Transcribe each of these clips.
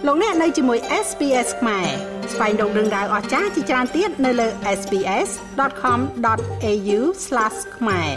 លោកអ្នកនៅជាមួយ SPS ខ្មែរស្វែងរកដឹងដៅអស្ចារ្យជាច្រើនទៀតនៅលើ sps.com.au/ ខ្មែរ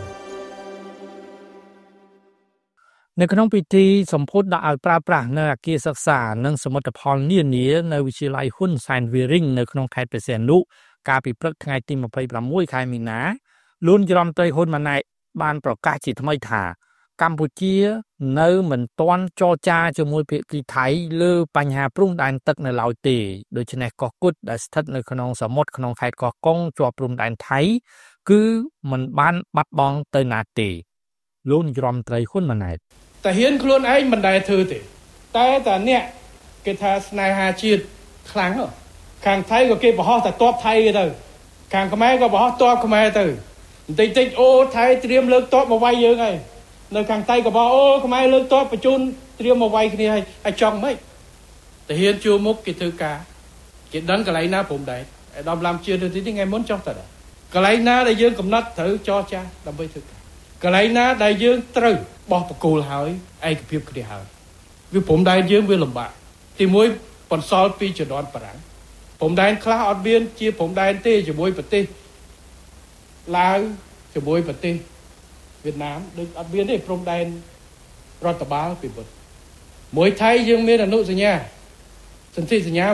នៅក្នុងពិធីសម្ពោធដាក់ឲ្យប្រើប្រាស់នៅអគារសិក្សានិងសមិទ្ធផលនានានៅវិទ្យាល័យហ៊ុនសែនវីរិងនៅក្នុងខេត្តព្រះសីហនុកាលពីព្រឹកថ្ងៃទី26ខែមីនាលោកនាយរដ្ឋមន្ត្រីហ៊ុនម៉ាណែតបានប្រកាសជាថ្មីថាកម្ពុជានៅមិនទាន់ចរចាជាមួយភាគីថៃលើបញ្ហាព្រំដែនទឹកនៅឡើយទេដូច្នេះកោះគុតដែលស្ថិតនៅក្នុងសមុទ្រក្នុងខេត្តកោះកុងជាប់ព្រំដែនថៃគឺមិនបានបាត់បង់ទៅណាទេលោកនាយរដ្ឋមន្ត្រីហ៊ុនម៉ាណែតតែហ៊ានខ្លួនឯងមិនដែលធ្វើទេតែអ្នកគេថាស្នេហាជាតិខ្លាំងខាងថៃក៏គេបរោះតែតបថៃទៅខាងខ្មែរក៏បរោះតបខ្មែរទៅបន្តិចអូថៃត្រៀមលើកតបមកវាយយើងហើយនៅខាងថៃក៏បរោះអូខ្មែរលើកតបបញ្ជូនត្រៀមមកវាយគ្នាហើយចង់ម៉េចតែហ៊ានជួមុខគេធ្វើការគេដឹងកន្លែងណាព្រំដែនឯដល់ឡាំជឿទៅទីថ្ងៃមុនចោះទៅដែរកន្លែងណាដែលយើងកំណត់ត្រូវចរចាដើម្បីធ្វើការកន្លែងណាដែលយើងត្រូវបោះបកគោលហើយឯកភាពគ្នាហើយវាព្រំដែនយើងវាលំបាកទីមួយបន្សល់ពីជំនាន់បារាំងព្រំដែនខ្លះអត់មានជាព្រំដែនទេជាមួយប្រទេសឡាវជាមួយប្រទេសវៀតណាមដូចអត់មានទេព្រំដែនរដ្ឋបាលពីមុនមួយថៃយើងមានអនុសញ្ញាសន្ធិសញ្ញា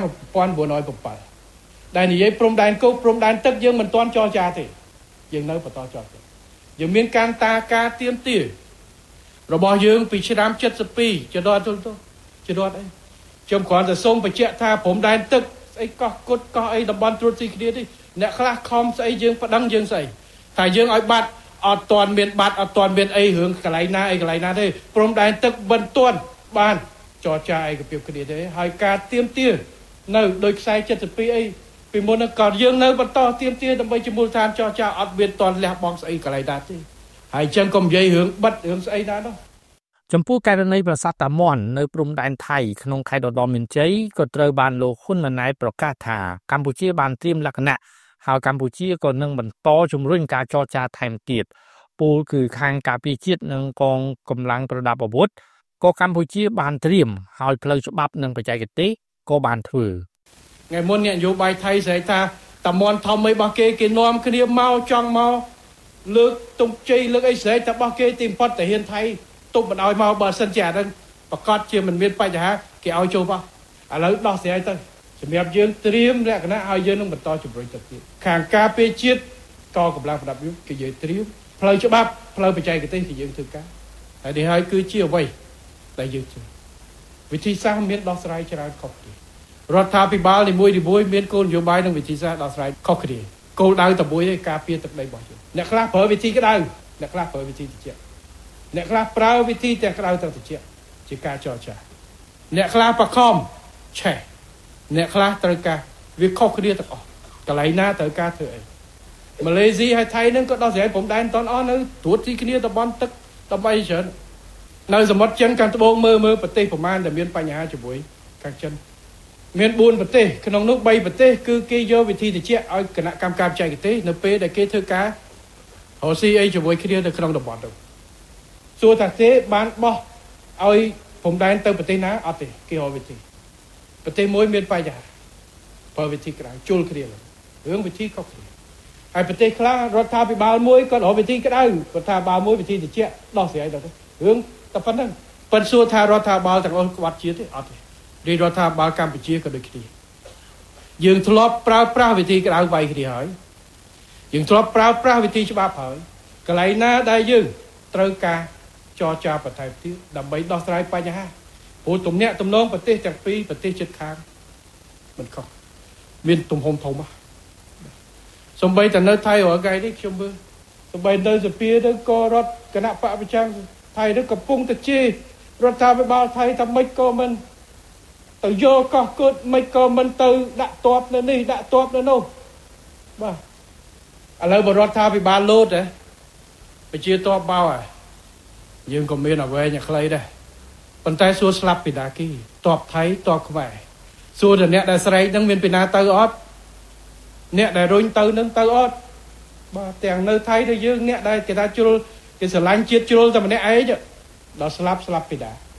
1907ដែលនិយាយព្រំដែនគោកព្រំដែនទឹកយើងមិនទាន់ចរចាទេយើងនៅបន្តចរចាយើងមានការការទៀមទារបស់យើងពីឆ្នាំ72ចដទល់ចដអីខ្ញុំគ្រាន់តែសូមបញ្ជាក់ថាព្រំដែនទឹកស្អីកោះគុតកោះអីតំបន់ត្រួតស៊ីគ្នានេះអ្នកខ្លះខំស្អីយើងប្តឹងយើងស្អីថាយើងឲ្យបាត់អត់ទាន់មានបាត់អត់ទាន់មានអីរឿងកន្លែងណាអីកន្លែងណាទេព្រំដែនទឹកមិនទាន់បានចរចាឯកភាពគ្នាទេហើយការទៀមទានៅដោយខ្សែ72អីពីមុនហ្នឹងក៏យើងនៅបន្តទៀមទាដើម្បីជាមូលដ្ឋានចរចាអត់មានទាន់លះបង់ស្អីកន្លែងណាទេហើយចឹងកុំនិយាយរឿងបិទរឿងស្អីណានោះចំពោះករណីប្រាសាទតាមាន់នៅព្រំដែនថៃក្នុងខេត្តឧត្តរមានជ័យក៏ត្រូវបានលោកហ៊ុនម៉ាណែតប្រកាសថាកម្ពុជាបានត្រៀមលក្ខណៈហើយកម្ពុជាក៏នឹងបន្តជំរុញការចរចាថែមទៀតពលគឺខាងការពារជាតិនិងកងកម្លាំងប្រដាប់អាវុធក៏កម្ពុជាបានត្រៀមហើយផ្លូវច្បាប់និងបច្ចេកទេសក៏បានធ្វើថ្ងៃមុនអ្នកនយោបាយថៃស្រែកថាតាមាន់ធំអីរបស់គេនាំគ្នាមកចង់មកលើកតុងជ័យលើកអីស្រែកតែរបស់គេទីបំផុតតែហ៊ានថៃទុបមិនឲ្យមកបើសិនជាអានឹងប្រកាសជាមិនមានបញ្ហាគេឲ្យចូលបោះឥឡូវដោះស្រាយទៅសម្រាប់យើងត្រៀមលក្ខណៈឲ្យយើងនឹងបន្តជំរុញទៅទៀតខាងការពារជាតិកងកម្លាំងប្រដាប់យុទ្ធគេយើងត្រៀមផ្លូវច្បាប់ផ្លូវបច្ចេកទេសគេយើងធ្វើការហើយនេះហើយគឺជាអ្វីដែលយើងធ្វើវិធីសាស្ត្រមានដោះស្រាយច្រើនខុសគ្នារដ្ឋាភិបាលនីមួយៗមានគោលនយោបាយនិងវិធីសាស្ត្រដោះស្រាយខុសគ្នាគោលដៅតែមួយឯងការពារទឹកដីរបស់យើងអ្នកខ្លះប្រើវិធីក្តៅអ្នកខ្លះប្រើវិធីត្រជាក់អ្នកខ្លះប្រើវិធីទាំងក្តៅទាំងត្រជាក់ជាការចរចាអ្នកខ្លះបខំឆេះអ្នកខ្លះត្រូវការវាខុសគ្នាទាំងអស់កន្លែងណាត្រូវការធ្វើអីម៉ាឡេស៊ីហើយថៃនឹងក៏ដោះស្រាយព្រំដែនតនអស់នៅត្រួតទីគ្នាតំបន់ទឹកដើម្បីច្រើននៅសមុទ្រចិនខាងត្បូងមើលប្រទេសប្រមាណដែលមានបញ្ហាជាមួយខាងចិនមាន4ប្រទេសក្នុងនោះ3ប្រទេសគឺគេយកវិធីត្រជាក់ឲ្យគណៈកម្មការបច្ចេកទេសនៅពេលដែលគេធ្វើការរកស៊ីអីជាមួយគ្នានៅក្នុងតំបន់នោះសួរថាទេបានបោះឲ្យព្រំដែនទៅប្រទេសណាអត់ទេគេរកវិធីប្រទេសមួយមានបញ្ហាប្រើវិធីក្រៅជុលគ្នារឿងវិធីខុសគ្នាហើយប្រទេសខ្លះរដ្ឋាភិបាលមួយក៏រកវិធីក្តៅរដ្ឋាភិបាលមួយវិធីត្រជាក់ដោះស្រាយទៅរឿងតែប៉ុណ្្នឹងប៉ុន្តែសួរថារដ្ឋាភិបាលទាំងអស់ក្បត់ជាតិទេអត់ទេរាជរដ្ឋាភិបាលកម្ពុជាក៏ដូចគ្នាយើងធ្លាប់ប្រើប្រាស់វិធីក្តៅវាយគ្នាហើយយើងធ្លាប់ប្រើប្រាស់វិធីច្បាប់ហើយកន្លែងណាដែលយើងត្រូវការចរចាបន្ថែមទៀតដើម្បីដោះស្រាយបញ្ហាព្រោះទំនាក់ទំនងប្រទេសទាំងពីរប្រទេសជិតខាងមិនខុសមានទំហំធំសំបីតែនៅថៃរាល់ថ្ងៃនេះខ្ញុំមើលសំបីនៅសភាទៅក៏រដ្ឋគណៈបកប្រចាំថៃទៅកំពុងតែជេររដ្ឋាភិបាលថៃថាម៉េចក៏មិនទៅយកកោះគុតមិនក៏មិនទៅដាក់ទ័ពនៅនេះដាក់ទ័ពនៅនោះបាទឥឡូវបរដ្ឋាភិបាលលោតប្រជាទ័ពបោយើងក៏មានអ្វីញ៉ាខ្លីដែរប៉ុន្តែសួរស្លាប់ពីណាគេទ័ពថៃទ័ពខ្មែរសួរតែអ្នកដែលស្រែកនឹងមានពីណាទៅអត់អ្នកដែលរុញទៅនឹងទៅអត់បាទទាំងនៅថៃទៅយើងអ្នកដែលគេថាជ្រុលគេស្រឡាញ់ជាតិជ្រុលតែម្នាក់ឯងដល់ស្លាប់ពីណា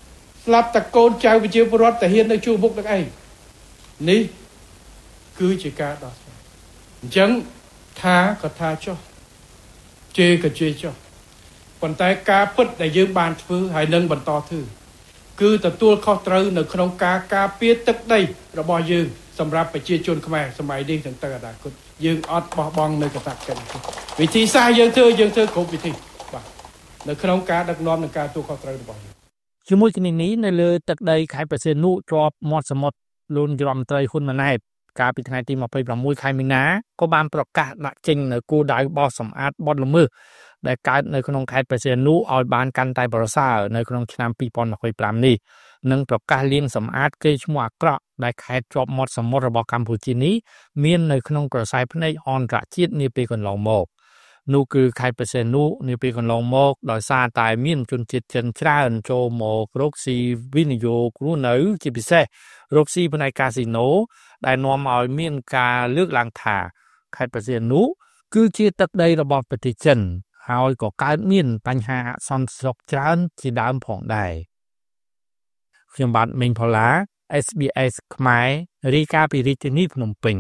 ស្លាប់តកូនចៅប្រជាពលរដ្ឋតាហ៊ាននៅជួរមុខនឹងឯងនេះគឺជាការដោះស្រាយអញ្ចឹងថាក៏ថាចុះជេរក៏ជេរចុះប៉ុន្តែការពិតដែលយើងបានធ្វើហើយនឹងបន្តធ្វើគឺទទួលខុសត្រូវនៅក្នុងការការពារទឹកដីរបស់យើងសម្រាប់ប្រជាជនខ្មែរសម័យនេះទាំងទៅអនាគតយើងអត់បោះបង់នៅកាតព្វកិច្ចវិធីសាស្ត្រយើងធ្វើគ្រប់វិធីបាទនៅក្នុងការដឹកនាំនិងការទទួលខុសត្រូវរបស់យើងជាមួយគ្នានេះនៅលើទឹកដីខេត្តព្រះសីហនុជាប់មាត់សមុទ្រលោកនាយរដ្ឋមន្ត្រីហ៊ុនម៉ាណែតកាលពីថ្ងៃទី26ខែមីនាក៏បានប្រកាសដាក់ចេញនៅគោលដៅបោសសម្អាតបទល្មើសដែលកើតនៅក្នុងខេត្តព្រះសីហនុឲ្យបានកាន់តែប្រសើរនៅក្នុងឆ្នាំ2025នេះនិងប្រកាសលាងសម្អាតកេរ្តិ៍ឈ្មោះអាក្រក់ដែលខេត្តជាប់មាត់សមុទ្ររបស់កម្ពុជានេះមាននៅក្នុងក្រសែភ្នែកអន្តរជាតិនាពេលកន្លងមកនោះគឺខេត្តព្រះសីហនុនាពេលកន្លងមកដោយសារតែមានជនជាតិចិនច្រើនចូលមករកស៊ីវិនិយោគរស់នៅជាពិសេសរកស៊ីផ្នែកកាស៊ីណូដែលនាំឲ្យមានការលើកឡើងថាខេត្តព្រះសីហនុគឺជាទឹកដីរបស់ប្រទេសចិនហើយក៏កើតមានបញ្ហាអសន្តិសុខច្រើនជាដើមផងដែរខ្ញុំបាទមេងផល្លា SBS ខ្មែររាយការណ៍ពីរាជធានីភ្នំពេញ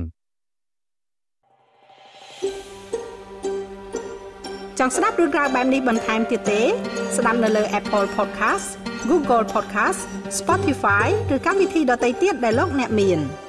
ចង់ស្ដាប់រឿងរ៉ាវបែបនេះបន្ថែមទៀតទេស្ដាប់នៅលើ Apple Podcast Google Podcast Spotify ឬកម្មវិធីដទៃទៀតដែលលោកអ្នកមាន